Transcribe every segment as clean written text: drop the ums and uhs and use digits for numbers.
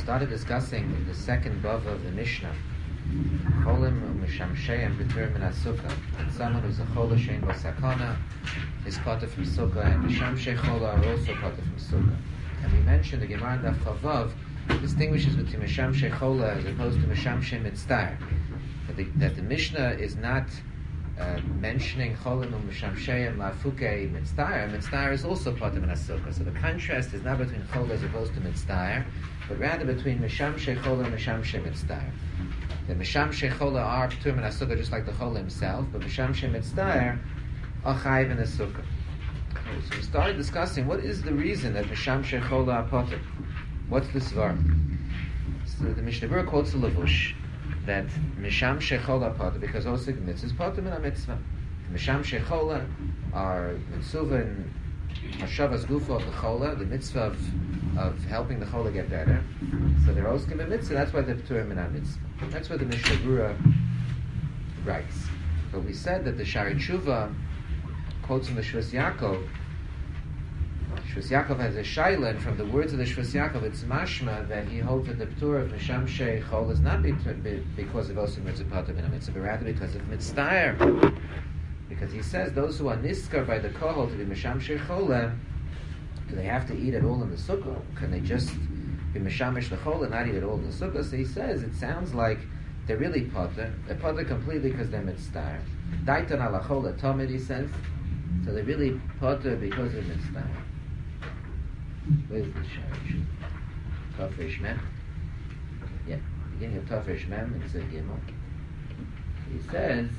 started discussing the second bava of the Mishnah. Cholim u'mishamsheim b'tur min ha-sukkah. Someone who's a chola shein bo sakana is potter from sukkah, and mishamshei chola are also potter from sukkah. And we mentioned the Gemara in Daf Chavav distinguishes between mishamshei chola as opposed to mishamshei mitzvah. That the Mishnah is not mentioning cholim u'mishamsheim la'fukei mitzvah. Mitzvah is also potter min ha-sukkah. So the contrast is not between chola as opposed to mitzvah, but rather between mishamshei chola and mishamshei mitzvah. The mishamshei chola are p'tur min ha-sukkah just like the chola himself, but mishamshei mitzvah are chayiv in the sukkah. So we started discussing what is the reason that mishamshei chola are potter. What's the svar? So the Mishnah Berurah quotes the Levush that mishamshei chola are potter because osik mitzvah is potter min ha-mitzvah. Mishamshei chola are mitzvah and hashavas gufa of the chola, the mitzvah of helping the chola get better. So they're osik in mitzvah. That's why they're p'tur min ha-mitzvah. That's what the Mishnah Berurah writes. But we said that the Shari Tshuva quotes from the Shvus Yaakov. Shvus Yaakov has a shaila, and from the words of the Shvus Yaakov, it's mashma that he holds that the p'tur of mishamshei chol is not because of osik mitzvah potter min ha-mitzvah, but rather because of mitzvah. Because he says those who are niskar by the kohol to be mishamshei chola, do they have to eat it all in the sukkah? Can they just be mishamish the chol and not eat it all in the sukkah? So he says it sounds like they're really potter. They're potter completely because they're mitzvah. Daitan ala chola tamid, he says. So they're really potter because of mitzvah. Where's the sharish? Tafresh mem. Yeah, beginning of Tafresh mem, it's a gimel. He says,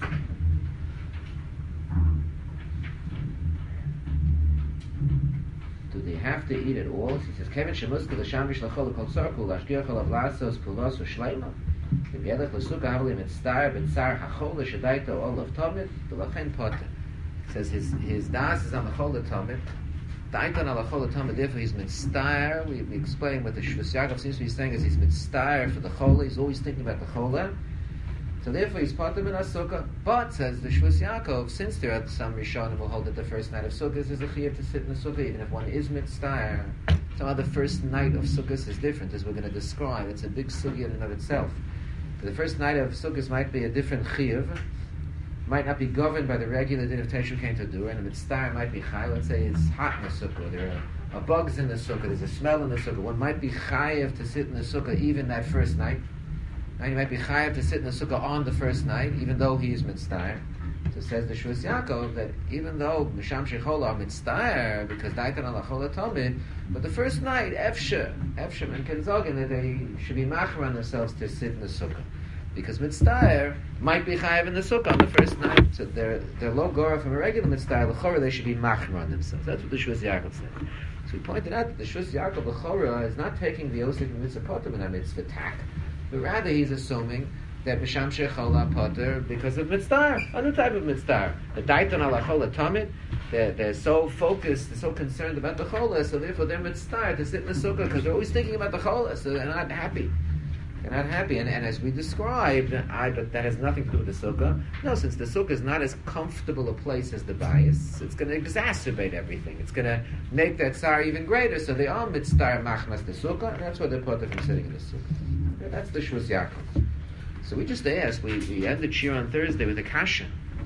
do they have to eat it all? He says, Kevin shemuska l'shamish l'chol l'kol tzarkul l'ashgiach alav lasos pulos u'shleima v'yelech l'suka havli mitzvah b'tzar hachol l'shadaita olav tamid v'lachen potter. He says his das is on the chol l'tamid. Daitan ala chol l'tamid, therefore he's mitzvah. We explain what the Shvus Yaakov seems to be saying is he's mitzvah for the chol. He's always thinking about the chol. So therefore he's potter min ha-sukkah. But, says the Shvus Yaakov, since there are some Rishonim who hold that the first night of Sukkot is a chiyuv to sit in the Sukkah, even if one is mitzvah. Somehow the first night of Sukkot is different, as we're going to describe. It's a big sugya in and of itself. The first night of Sukkot might be a different chiyuv, might not be governed by the regular din of Teshuv Kain Tadur, and the mitzvah might be chai. Let's say it's hot in the Sukkah, there are bugs in the Sukkah, there's a smell in the Sukkah. One might be chayiv to sit in the Sukkah even that first night. And he might be chayav to sit in the sukkah on the first night, even though he is mitzvah. So says the Shvus Yaakov that even though mishamshei chola are mitzvah because daitan ala chola tamid, but the first night efshe and kenzogin that they should be machmer on themselves to sit in the sukkah because mitzvah might be chayav in the sukkah on the first night. So they're low gora from a regular mitzvah. L'chora they should be machmer on themselves. That's what the Shvus Yaakov said. So we pointed out that the Shvus Yaakov l'chora is not taking the osik mitzvah potter min ha-mitzvah tack. But rather he's assuming that mishamshei chola potter because of mitzvah, other type of mitzvah. The daitan ala chola tamid, they're so focused, they're so concerned about the chola, so therefore they're mitzvah to sit in the sukkah because they're always thinking about the chola, so they're not happy. They're not happy, and as we described, but that has nothing to do with the sukkah. No, since the sukkah is not as comfortable a place as the bayis, it's going to exacerbate everything. It's going to make that tsar even greater. So they are mitzvah machmas the sukkah, and that's why they're potter from sitting in the sukkah. That's the Shvus Yaakov. So we just asked, we ended Shir on Thursday with a kasha.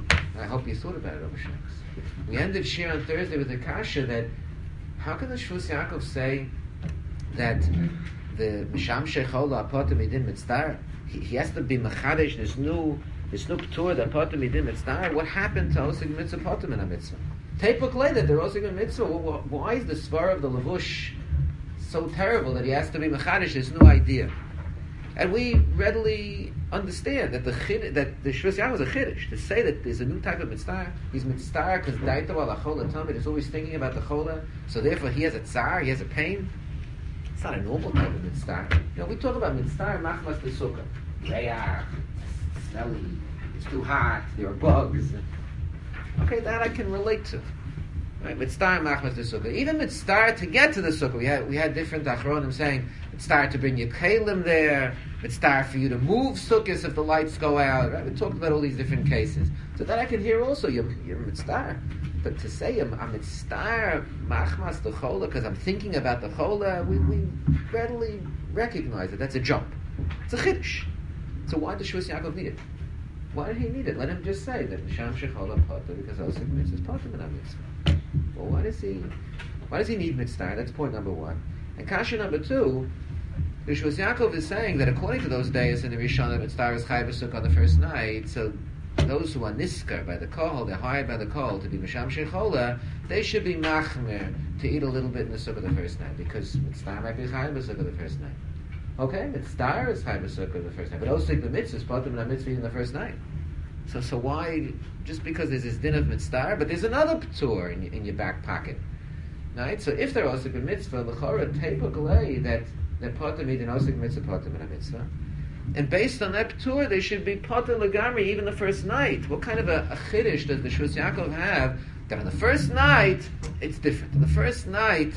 I hope you thought about it over Shabbos. We ended Shir on Thursday with a kasha that how can the Shvus Yaakov say that the mishamshei chola potter midin mitzvah? He has to be mechadesh this new p'tur that potter midin mitzvah. What happened to osik mitzvah potter min ha-mitzvah? Tepuk later they're osik in mitzvah. Why is the svar of the Levush so terrible that he has to be mechadesh this new idea? And we readily understand that the Shvus Yaakov is a chiddush to say that there's a new type of mitzvah. He's mitzvah because daita ala chola tamid is always thinking about the chola, so therefore he has a tsar, he has a pain. It's not a normal type of mitzvah. We talk about mitzvah machmas the sukkah. Reyach, it's smelly, it's too hot, there are bugs. Okay, that I can relate to. Right, mitzvah machmas the sukkah. Even mitzvah to get to the sukkah, we had different achronim saying mitzvah to bring your kalim there, mitzvah for you to move sukkahs if the lights go out. Right? We talked about all these different cases, so that I can hear also your mitzvah. But to say I'm mitzvah machmas the chola because I'm thinking about the chola, we readily recognize that that's a jump. It's a chiddush. So why does Shvus Yaakov need it? Why did he need it? Let him just say that Misham shechola potter because osik mitzvah is potter min mitzvah. Well, why does he need mitzvah? That's point number one. And kasha number two, the Shvus Yaakov is saying that according to those days in the Rishon, mitzvah is chai v'suk on the first night. So those who are nisker by the kol, they're hired by the kol to be Misham shechola, they should be machmer to eat a little bit in the sukkah the first night because mitzvah might be chai v'suk the first night. Okay, mitzvah is chai v'suk the first night, but osik the mitzvah is potter min mitzvah in the first night. So why, just because there's this din of mitzvah, but there's another p'tur in your back pocket, right? So if they're osik mitzvah, l'chora teipa galei that they're potter min osik mitzvah potter min mitzvah, and based on that p'tur, they should be potter legamri even the first night. What kind of a chiddush does the Shvus Yaakov have that on the first night it's different? On the first night,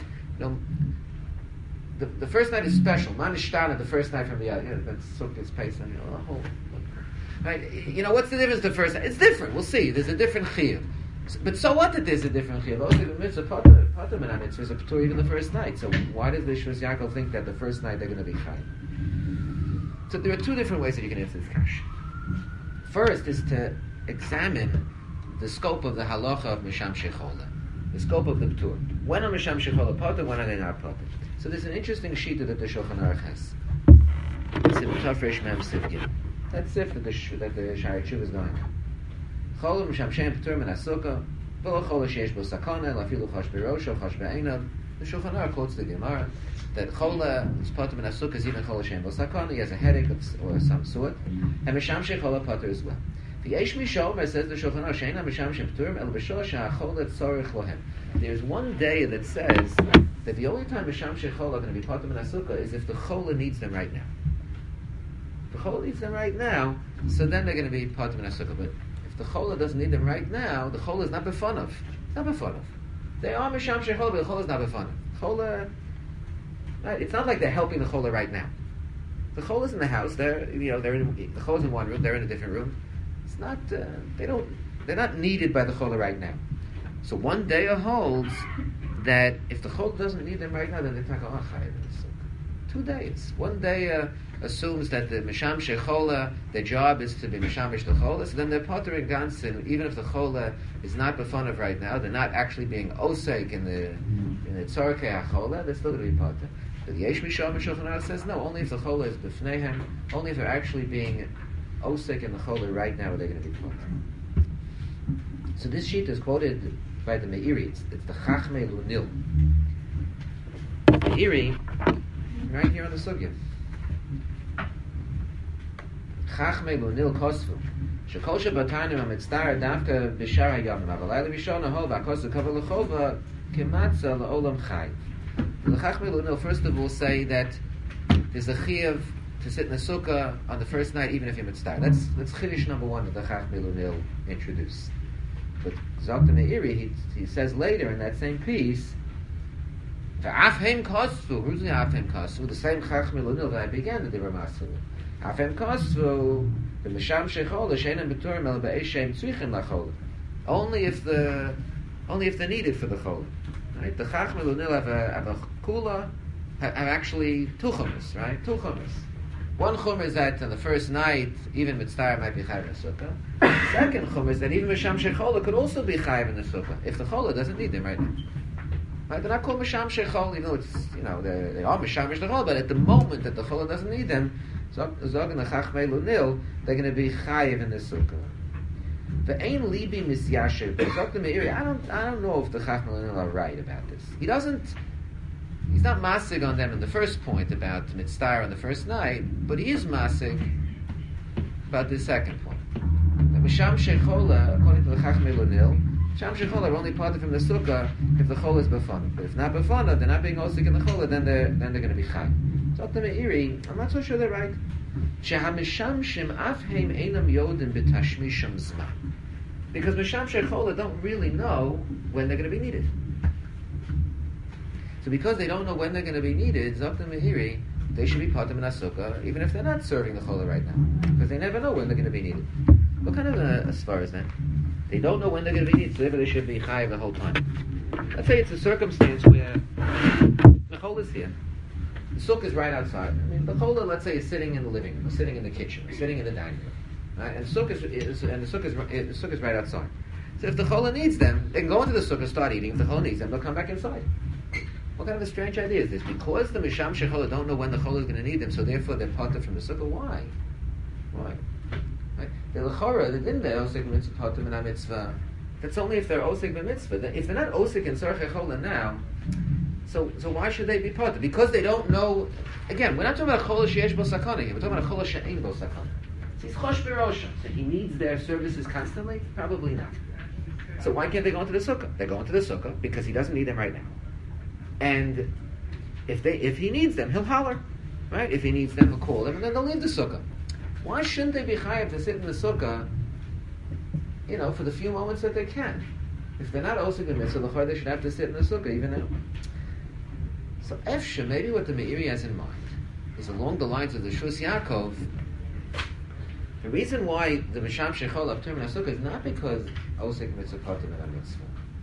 the first night is special. Manishtana, the first night from the other. That's Sukkot's Pesach. Right? What's the difference the first night? It's different. We'll see. There's a different chiyuv. But so what that there's a different chiyuv? Also, the mitzvah potter min mitzvah is a p'tur even the first night. So why does the Shvus Yaakov think that the first night they're going to be chai? So there are two different ways that you can answer this question. First is to examine the scope of the halacha of Misham shechola, the scope of the p'tur. When are Misham shechola potter? When are they not potter? So there's an interesting shita that the Shulchan Aruch has. It's in Tafresh Mem Sivgin. That's if that the Shari Tshuva is going. Chola Misham Shem p'tur min asukah, v'lo chola sheish bo sakana, lafilu chosh b'rosho, chosh b'einav. The Shulchan Aruch quotes the Gemara that chola is potter min asukah is even chola shem bo sakana. He has a headache or some sort, and Misham shechola potter as well. V'yesh mishomer, says the Shulchan Aruch, sheina Misham shem p'turim el b'shor she'achola tzorich lohem. There's one day that says that the only time Misham shechola are going to be potter min asukah is if the chola needs them right now. If the chola needs them right now, so then they're going to be potter min asukah. But if the chola doesn't need them right now, the chola is not befonav. It's not befonav. They are Misham shechola, but the chola is not befonav. Chola, right? It's not like they're helping the chola right now. The chola's in the house. They're the chola's in one room. They're in a different room. It's not. They're not needed by the chola right now. So one day holds that if the chola doesn't need them right now, then they talk about 2 days. One day assumes that the Misham shechola, their job is to be Mishamish the chola, so then they're potter in gansin, even if the chola is not befonav right now, they're not actually being osek in the tzorkei hachola, they're still going to be potter. The Yesh Misham Shulchan Aruch says no, only if the chola is b'fneihem, only if they're actually being osek in the chola right now, are they going to be potter. So this sheet is quoted by the Meiri. It's the Chachmei Lunil. Meiri, right here on the sugya. Chachmei Lunil Kosvu. Shekol shebatayim hamitzdar davka b'shar hayamim. Avalei l'rishona hova kosu kavah l'chova kematzah la'olam chai. The Chachmei Lunil first of all say that there's a chiyuv to sit in the sukkah on the first night, even if you're mitzvah. That's chiddush number one that the Chachmei Lunil introduced. But Dr. Meiri, he says later in that same piece, "Afhem kosvu." Who's the Afhem kosvu? The same Chachmei Lunil that I began the Dibur Masu. Afhem kosvu the Misham shechola she'enem b'turim el b'eishem tzrichim lachol. Only if they're needed for the chol. Right? The Chachmei Lunil have a kula, have actually two chumas, right? Two chumas. One chum is that on the first night, even mitzvah might be chayiv in the sukkah. The second chum is that even Misham shechola could also be chayiv in the sukkah if the chola doesn't need them right now. Right? They're not called Misham shechola, they are Misham shechola, but at the moment that the chola doesn't need them, Zog in the Chachmei Lunil, they're going to be chayiv in the sukkah. The ein libi misyasher. Dr. Meiri, I don't know if the Chachmei Lunil are right about this. He's not masig on them in the first point about mitzvah on the first night, but he is masig about the second point. The Misham shechola, according to the Chachmei Lunil, Misham shechola are only parted from the sukkah if the chola is befana. But if not befana, they're not being osik in the chola, then they're going to be chai. So Dr. Meiri, I'm not so sure they're right. Shehamisham shem afheim einam yodim b'tashmisham zman. Because Misham shechola don't really know when they're going to be needed. So because they don't know when they're going to be needed, Dr. Meiri, they should be part of an asukah, even if they're not serving the chola right now, because they never know when they're going to be needed. What kind of a svar is that? They don't know when they're going to be needed, so therefore they should be chayiv the whole time. Let's say it's a circumstance where the chol is here. The sukkah is right outside. I mean, the chol, let's say, is sitting in the living room, or sitting in the kitchen, or sitting in the dining room. Right? And the sukkah is right outside. So if the chola needs them, they can go into the sukkah, start eating. If the chola needs them, they'll come back inside. What kind of a strange idea is this? Because the misham shechola don't know when the chola is going to need them, so therefore they're parted from the sukkah. Why? Right? The lechora, the din there, osik mitzvah parted min mitzvah. That's only if they're osik mitzvah. If they're not osik in tzarchei chola now, so why should they be parted? Because they don't know. Again, we're not talking about chola sheyesh bo sakana here. We're talking about a chola she'ein bo sakana. So he's chosh b'rosha. So he needs their services constantly? Probably not. So why can't they go into the sukkah? They go into the sukkah because he doesn't need them right now. And if he needs them, he'll holler. Right? If he needs them, he'll call them, and then they'll leave the sukkah. Why shouldn't they be chayav to sit in the sukkah, for the few moments that they can? If they're not osik in mitzvah, they should have to sit in the sukkah even now. So Efsha, maybe what the Meiri has in mind is along the lines of the Shus Yaakov. The reason why the Misham Shechol of Termin HaSukkah is not because osik mitzvah partim and mitzvah,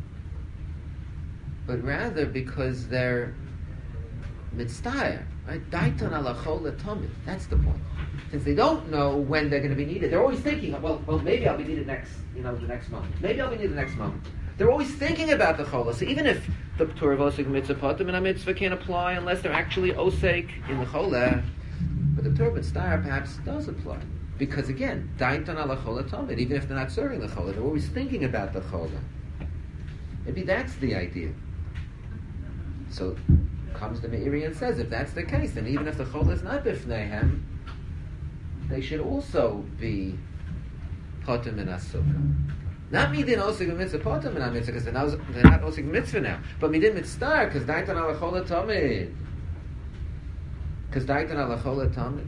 but rather because they're mitzvah, right? Daiton ala chol letomid. That's the point. Since they don't know when they're going to be needed, they're always thinking, well, maybe I'll be needed the next month. Maybe I'll be needed the next month. They're always thinking about the chola. So even if the Torah of osik mitzvah partim and mitzvah can't apply unless they're actually osik in the chola, but the Torah of mitzvah perhaps does apply. Because again, daiton ala chola tomid, even if they're not serving the chola, they're always thinking about the chola. Maybe that's the idea. So comes the Meiri and says, if that's the case, then even if the chola is not bifneihem, they should also be potem in asukah. Not midin osig mitzvah potem in mitzvah, because they're not osig mitzvah now, but midin mitzvah because daiton ala chola tomid. Because daiton ala chola tomid.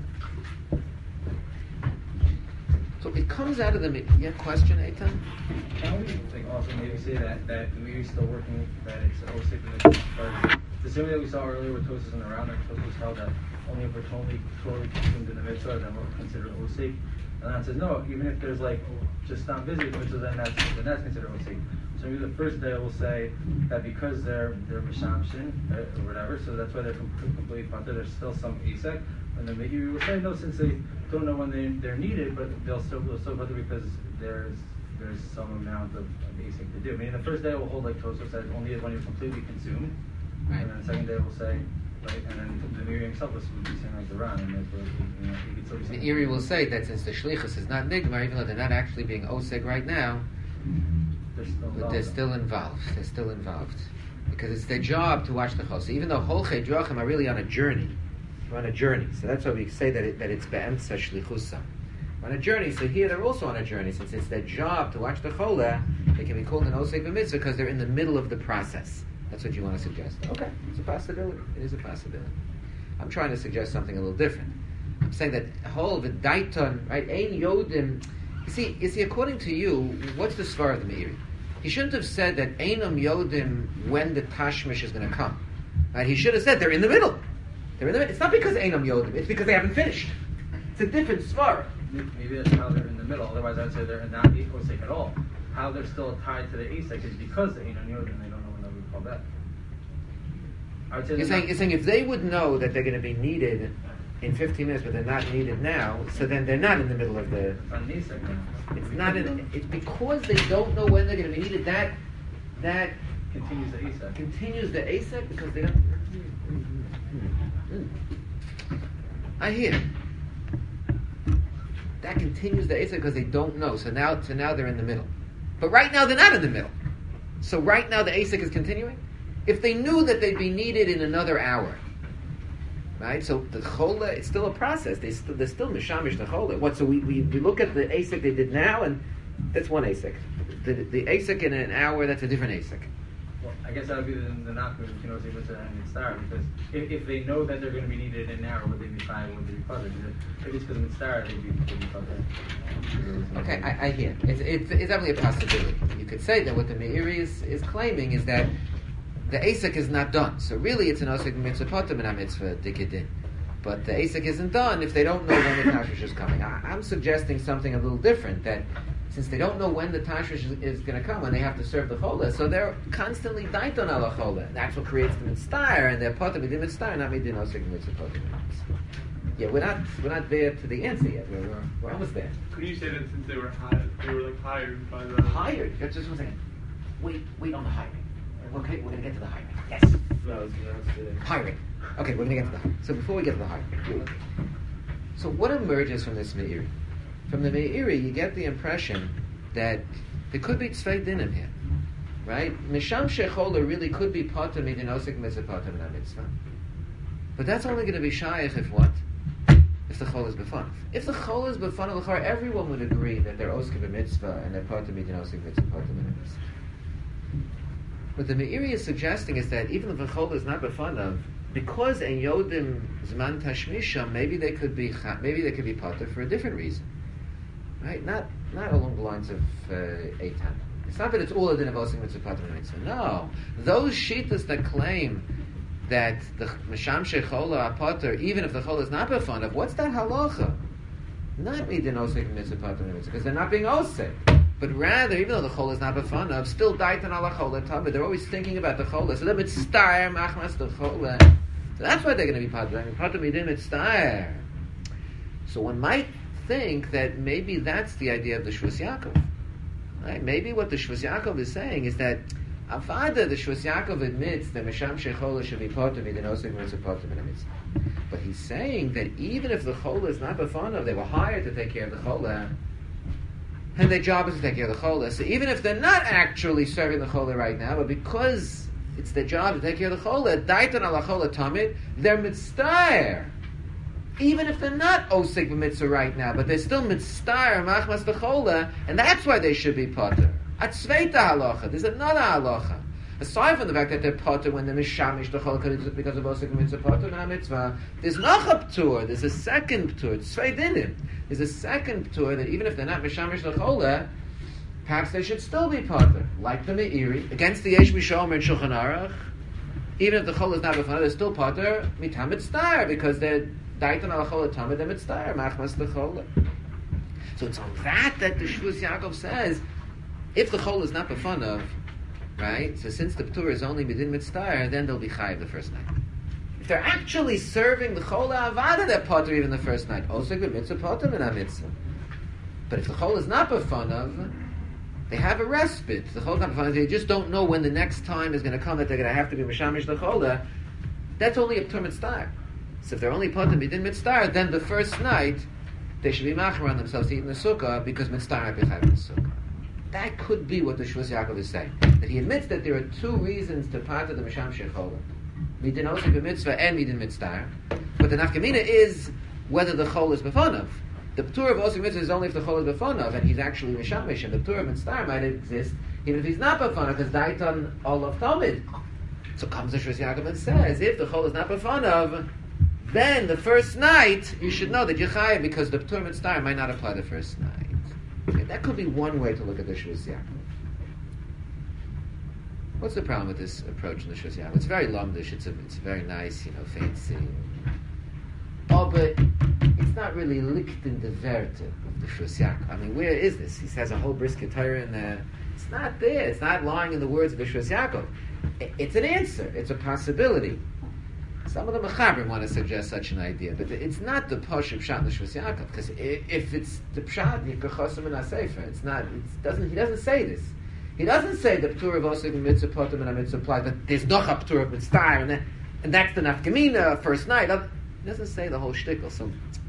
So it comes out of the question, Eitan? Can we also maybe say that the Meiri is still working, that it's osik in the first? The same way that we saw earlier with Tosas and the Rounder, Tosas held that only if we're totally consumed in the mitzvah, then we're considered osik. And then it says, no, even if there's just not busy with the mitzvah, then that's considered osik. So maybe the first day we'll say that because they're mishamshin, or whatever, so that's why they're completely punted, there's still some asek. And then maybe we will say, no, since they don't know when they're needed, but they'll still put it because there's some amount of asek to do. I mean, the first day we'll hold like Tosas says, only when you're completely consumed. Right. And then the second day we'll say, right, and then the Meiri himself would be saying like the Ran, and he could still be saying. The Meiri will say that since the shlichus is not nigmar, even though they're not actually being oseg right now, they're still involved. They're still involved because it's their job to watch the chos. Even though holchei drachim are really on a journey, they're on a journey. So that's why we say that it's be'emtza shlichusa. On a journey. So here they're also on a journey. Since it's their job to watch the chola, they can be called an oseg b'mitzvah because they're in the middle of the process. That's what you want to suggest. Okay, it's a possibility. It is a possibility. I'm trying to suggest something a little different. I'm saying that whole the daiton, right? Ein yodim. You see, according to you, what's the svar of the Meiri? He shouldn't have said that einam yodim when the tashmish is going to come. Right? He should have said they're in the middle. They're in the middle. It's not because einam yodim. It's because they haven't finished. It's a different svar. Maybe that's how they're in the middle. Otherwise, I'd say they're not the osek at all. How they're still tied to the asek is because the einam yodim. They don't know when they'll be called that. You're saying if they would know that they're going to be needed in 15 minutes, but they're not needed now, so then they're not in the middle of the. It's not. It's because they don't know when they're going to be needed. That continues the asek. Continues the asek because they don't. I hear. That continues the asek because they don't know. So now they're in the middle. But right now they're not in the middle. So right now the asek is continuing. If they knew that they'd be needed in another hour, right? So the chola, it's still a process. They're still mishamish the chola. What? So we look at the asek they did now, and that's one asek. The asek in an hour, that's a different asek. Well, I guess that would be the knock with osek mitzvah and star, because if they know that they're going to be needed in an hour, would they be fine? Would they be puzzled? If it's because of star, they'd be puzzled. Okay, I hear. It's definitely a possibility. You could say that what the Meiri is claiming is that the asek is not done. So really it's an osek mitzvah potem and a mitzvah dikidin. But the asek isn't done if they don't know when the tashmish is coming. I'm suggesting something a little different, that since they don't know when the tashmish is going to come, when they have to serve the chola, so they're constantly daiton ala chola. That's what creates the mitzvah, and they're potter midin mitzvah, not midin osik mitzvah potter mitzvah. Yeah, we're not there to the answer yet. We're almost there. Could you say that since they were hired by the hired? Just one second. Wait on the hiring. Okay, we're going to get to the hiring. Yes. No, Hiring. Okay, we're going to get to the hiring. So before we get to the hiring, so what emerges from this meiri? From the meiri, you get the impression that there could be tzvei dinim here, right? Misham shechola really could be potter midin osik mitzvah potter min mitzvah, but that's only going to be shaykh if what? If the chol is b'fanav. If the chol is b'fanav, everyone would agree that they're osik b'mitzvah and they're potter midin osik mitzvah potter min mitzvah. What the meiri is suggesting is that even if the chol is not b'fanav, because en yodim zman tashmisha, maybe they could be potter for a different reason. Right? Not along the lines of Eitan. It's not that it's all a din of osik mitzvah potter mitzvah. No, those shittas that claim that the masham shechola are potter, even if the chol is not b'fanav, what's that halacha? Not midin osik mitzvah potter mitzvah, because they're not being osik, but rather, even though the chol is not b'fanav, still daitan ala chola tamid. They're always thinking about the chola, so they're mitzvah machmas the chola. So that's why they're going to be potter. I mean, potter midin mitzvah. So one might think that maybe that's the idea of the Shvus Yaakov. Right? Maybe what the Shvus Yaakov is saying is that Avada, the Shvus Yaakov admits that Mesham Shechola should be potter midin osik mitzvah potter min mitzvah. But he's saying that even if the chola is not b'fanav, they were hired to take care of the chola, and their job is to take care of the chola. So even if they're not actually serving the chola right now, but because it's their job to take care of the chola, daitan ala chola tamid, they're mitzvah. Even if they're not osik b'mitzvah right now, but they're still mitzvah machmas the chola, and that's why they should be potter. Atzveita halacha. There's another halacha. Aside from the fact that they're potter when they're mishamish the chola because of osik b'mitzvah potter na mitzvah, there's noch a p'tur. There's a second p'tur. It's tzvei dinim. There's a second p'tur that even if they're not mishamish the chola, perhaps they should still be potter, like the meiri against the Yesh Mishomer and Shulchan Aruch. Even if the chola is not b'fanav, they're still potter mitam mitzvah because they're daitan ala chola tamid and mitzvah machmas the chola. So it's on that the Shvus Yaakov says, if the chola is not b'fanav, right? So since the p'tur is only midin mitzvah, then they'll be chayiv the first night. If they're actually serving the chola avada, they're potter even the first night. Osik b'mitzvah potter min mitzvah. But if the chola is not b'fanav, they have a respite. The chola is not b'fanav. They just don't know when the next time is going to come that they're going to have to be mishamish the chola. That's only a p'tur mitzvah. So if they're only potter midin mitzvah, then the first night they should be machmer on themselves to eat in the sukkah because mitzvah might be chayiv in the sukkah. That could be what the Shvus Yaakov is saying. That he admits that there are two reasons to potter the misham shechola: midin osik b'mitzvah and midin mitzvah. But the nafkamina is whether the chol is b'fanav. The p'tur of osik mitzvah is only if the chol is b'fanav and he's actually mishamish, and the p'tur of mitzvah might exist even if he's not b'fanav because daitan olav tamid. So comes the Shvus Yaakov and says, if the chol is not b'fanav, then the first night you should know that you're chayiv because the p'tur mitzvah might not apply the first night. Okay, that could be one way to look at the Shvus Yaakov. What's the problem with this approach in the Shvus Yaakov? It's very lamdish. It's very nice, fancy. Oh, but it's not really lichten de Werte of the Shvus Yaakov. I mean, where is this? He has a whole brisket Torah in there. It's not there. It's not lying in the words of the Shvus Yaakov. It's an answer. It's a possibility. Some of the Mechaber want to suggest such an idea, but it's not the Pashup Pshat in the Shvus Yaakov, because if it's the Pshat, Yikachosim and Asefer, he doesn't say this. He doesn't say the P'tur of Osik and Mitzvah Potem and Mitzvah applies, but there's noch a P'tur of Mitzvah, and that's the Nafkamina first night. He doesn't say the whole shtickle. So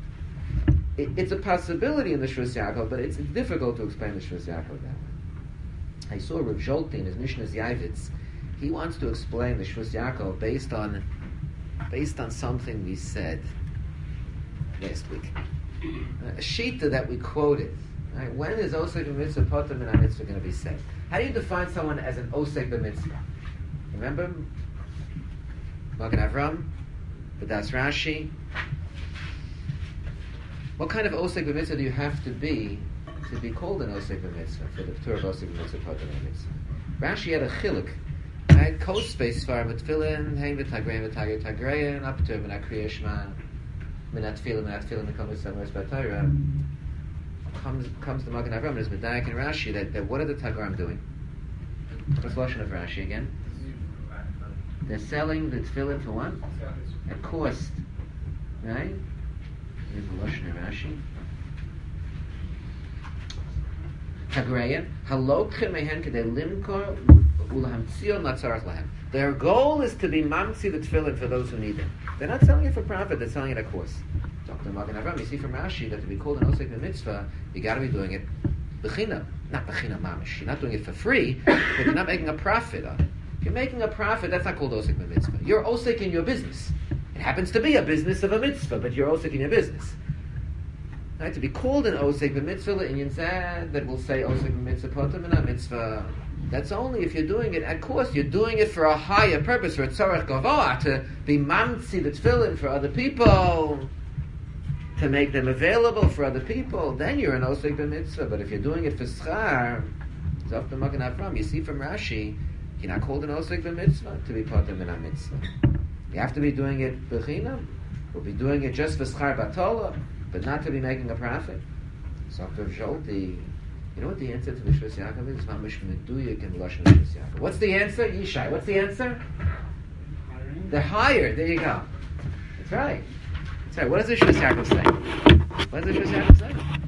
it's a possibility in the Shvus Yaakov, but it's difficult to explain the Shvus Yaakov that way. I saw Rav Zolty in his Mishnah Yavitz. He wants to explain the Shvus Yaakov based on something we said last week. A shita that we quoted. Right? When is Osek b'mitzvah potem and mitzvah going to be said? How do you define someone as an Osek b'mitzvah? Remember? Magen Avram, B'das Rashi. What kind of Osek b'mitzvah do you have to be called an Osek b'mitzvah for the Torah of Osek b'mitzvah potem and mitzvah? Rashi had a chiluk. Right, coast space far with tefillin, hang with tagrein, up to min kriya shema, minat tefillin, mikol mitzvah, by Torah. comes the Magen Avram, there's Medaik and Rashi, that what are the Tagarim doing? What's the Lashon of Rashi again? They're selling the tefillin for what? At cost. Right? Here's the Lashon of Rashi. Tagarim, halokhem mehen kedei limkor ulahamtzion latzarach lahem. Their goal is to be mamtzi the tefillin for those who need them. They're not selling it for profit, they're selling it at cost. Dr. Magen Avram, you see from Rashi that to be called an osek b'mitzvah, you got to be doing it b'chinam, not b'chinam mamish. You're not doing it for free, but you're not making a profit on it. If you're making a profit, that's not called osek b'mitzvah. You're osek in your business. It happens to be a business of a mitzvah, but you're osek in your business. Right? To be called an osek b'mitzvah, the Inyan said that will say osek b'mitzvah potem and a mitzvah. That's only if you're doing it at cost. You're doing it for a higher purpose, for a tzorech gavoah, to be mamtzi the tefillin for other people, to make them available for other people, then you're an osek b'mitzvah. But if you're doing it for schar, it's off the Magen Avram. You see from Rashi, you're not called an osek b'mitzvah to be potem in a mitzvah. You have to be doing it b'chinam, or be doing it just for schar batola, but not to be making a profit. So Dr. Zolti, you know what the answer to the Shvus Yaakov is? Mamish meduyik in Lashon Shvus Yaakov. What's the answer? Yishai. What's the answer? They're hired. There you go. That's right. That's right. What does the Shvus Yaakov say? What does the Shvus Yaakov say?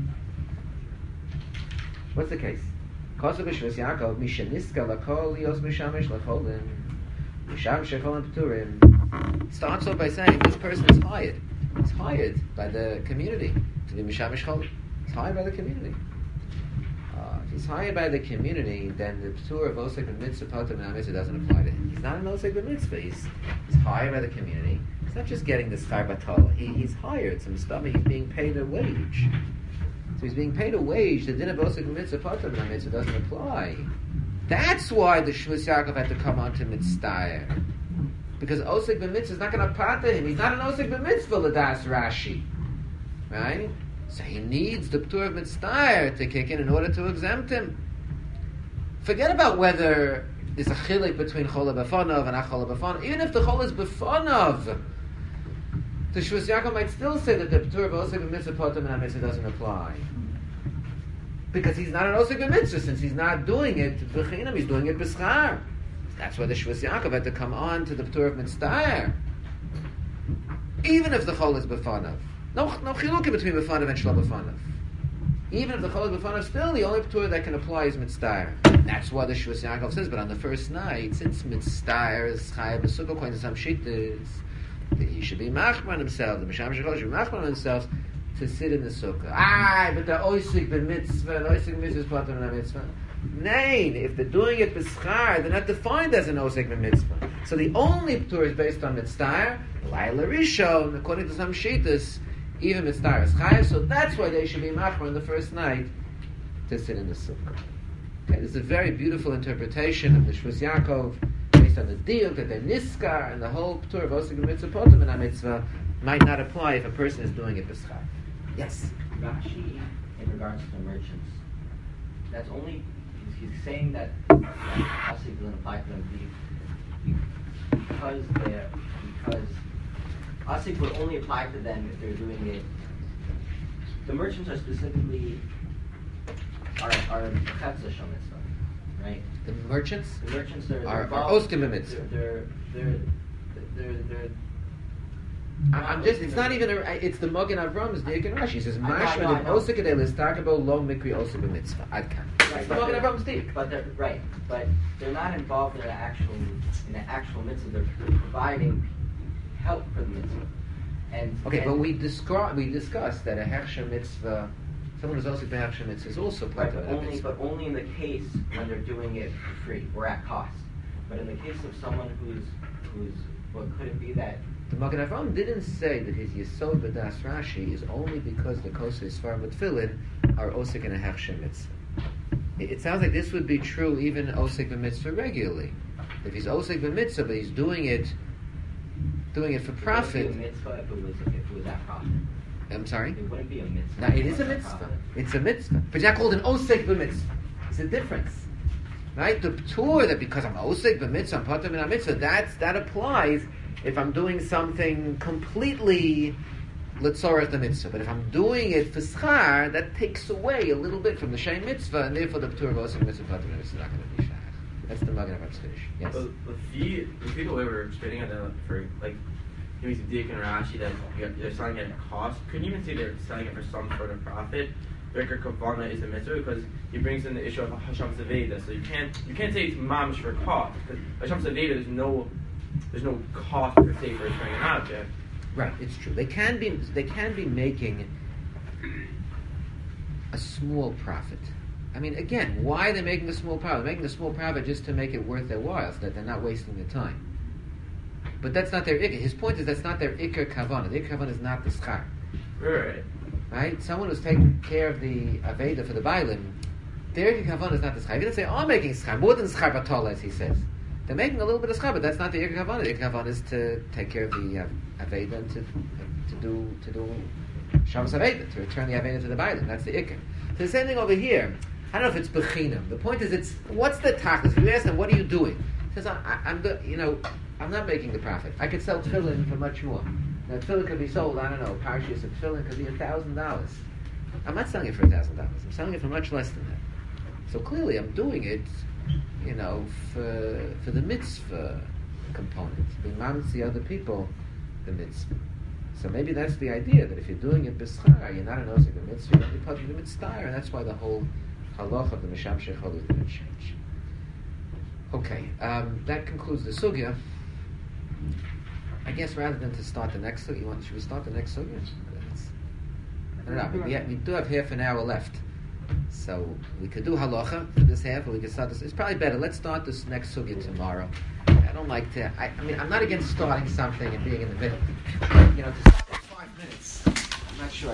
What's the case? Kosav Shvus Yaakov misheniska lakol lios mishamish lacholin misham shecholin pturim. Starts off by saying this person is hired. He's hired by the community to be mishamish cholin. He's hired by the community. If he's hired by the community, then the p'tur of osek b'mitzvah potem and mitzvah doesn't apply to him. He's not an osek b'mitzvah. He's hired by the community. He's not just getting this schar batol. He's hired some stuff. He's being paid a wage. So he's being paid a wage. The din of osek b'mitzvah potem and mitzvah doesn't apply. That's why the Shvus Yaakov had to come on to mitzvah, because osek b'mitzvah is not going to pata him. He's not an osek b'mitzvah l'das Rashi, right? So he needs the P'tur of Mitzvah to kick in order to exempt him. Forget about whether there's a chilik between Chola B'fanov and Achola B'fanov. Even if the Chola is B'fanov, the Shvus Yaakov might still say that the P'tur of Osek B'mitzvah Potem and Mitzvah doesn't apply. Because he's not an Osek B'mitzvah, since he's not doing it B'chinam, he's doing it B'schar. That's why the Shvus Yaakov had to come on to the P'tur of Mitzvah. Even if the Chola is B'fanov. No chilukim between B'fanav and Shlo B'fanav. Even if the Chol is B'fanav, still the only P'tur that can apply is Mitzvah. That's what the Shvus Yaakov says. But on the first night, since Mitzvah is Chai B'Sukkah, according to some shittas, he should be machman himself. The Misham Shechol should be machman himself to sit in the Sukkah. But the Oisik B'Mitzvah, the Oisik B'Mitzvah is part of the Mitzvah. Nay, if they're doing it B'Schar, they're not defined as an Oisik B'Mitzvah. So the only P'tur is based on Mitzvah, Laila Rishon, according to some shittas, even Mitzvah is Chayav, so that's why they should be machmer on the first night to sit in the sukkah. Okay, this is a very beautiful interpretation of the Shvus Yaakov based on the deal that they're niskar and the whole p'tur of osik mitzvah potem and mitzvah might not apply if a person is doing it b'schar. Yes? Rashi, in regards to merchants, that's only, he's saying that osik doesn't apply to them because Asik would only apply to them if they're doing it. The merchants are specifically are chetza mitzvah, right? The merchants are oskim mitzvah. They're I'm just. It's not even. It's the Magen Avram's Diak and Rashi. He says, "Mashma the osik adel istakabo lo mikri osik mitzvah." Adkan. That's the Magen Avram's Diak. But they're not involved in the actual mitzvah. They're providing help for the mitzvah. But we discussed that a hechsher mitzvah, someone who's also a hechsher mitzvah, is also part of a mitzvah. But only in the case when they're doing it for free or at cost. But in the case of someone who's what could it be that the Magen Avram didn't say that his Yesod B'das Rashi is only because the Kosa Yisfarim with Tefillin are osik in a hechsher mitzvah. It sounds like this would be true even osik b'mitzvah regularly. If he's osik b'mitzvah, but he's doing it for profit. It wouldn't be a mitzvah if it was at profit. I'm sorry? It wouldn't be a mitzvah. No, it is a mitzvah. It's a mitzvah. But you're not called an osek b'mitzvah. It's a difference. Right? The p'tur that because I'm osek b'mitzvah, I'm part of a mitzvah, that applies if I'm doing something completely L'tzorech the mitzvah. But if I'm doing it for schar, that takes away a little bit from the Shem mitzvah, and therefore the P'tur V'osik mitzvah Patur is not going to be shach. That's the Magen Avraham Chiddush. Yes? Well, the fee, the way we're spitting at the, for, like, maybe Dik and Rashi, that they're selling it at cost, couldn't you even say they're selling it for some sort of profit? Beker Kavana is a mitzvah because he brings in the issue of Hasham Zaveda. So you can't say it's mamish for cost, because Hasham Zaveda there's no cost per se for returning an object. Right, it's true. They can be making a small profit. I mean, again, why are they making a small profit? They're making a small profit just to make it worth their while, so that they're not wasting their time. But that's not their ikar. His point is that's not their ikar kavanah. The ikar kavanah is not the schar. Right? Someone who's taking care of the aveda for the bailim, their ikar kavanah is not the schar. He didn't say, I'm making schar, more than schar batol, as he says. They're making a little bit of schar, but that's not the ikar kavanah. The ikar kavanah is to take care of the aveda and to do Shabbos aveda, to return the aveda to the bailim. That's the ikar. So the same thing over here. I don't know if it's bechinam. The point is, what's the tachlis? If you ask them, what are you doing? He says, I'm not making the profit. I could sell tefillin for much more. Now, tefillin could be sold, I don't know, parshas of tefillin could be $1,000. I'm not selling it for $1,000. I'm selling it for much less than that. So clearly, I'm doing it, for the mitzvah component, being mamitz the other people, the mitzvah. So maybe that's the idea, that if you're doing it b'schar, you're not an osik the mitzvah, you're only part of the mitzvah, and that's why the whole halach of the Misham Shechol is going to change. Okay, that concludes the sugya. I guess rather than to start the next sugya, should we start the next sugya? I don't know. We do have half an hour left, so we could do halacha for this half, or we could start this. It's probably better. Let's start this next sugya tomorrow. I don't like to. I mean, I'm not against starting something and being in the middle. To start in 5 minutes. I'm not sure.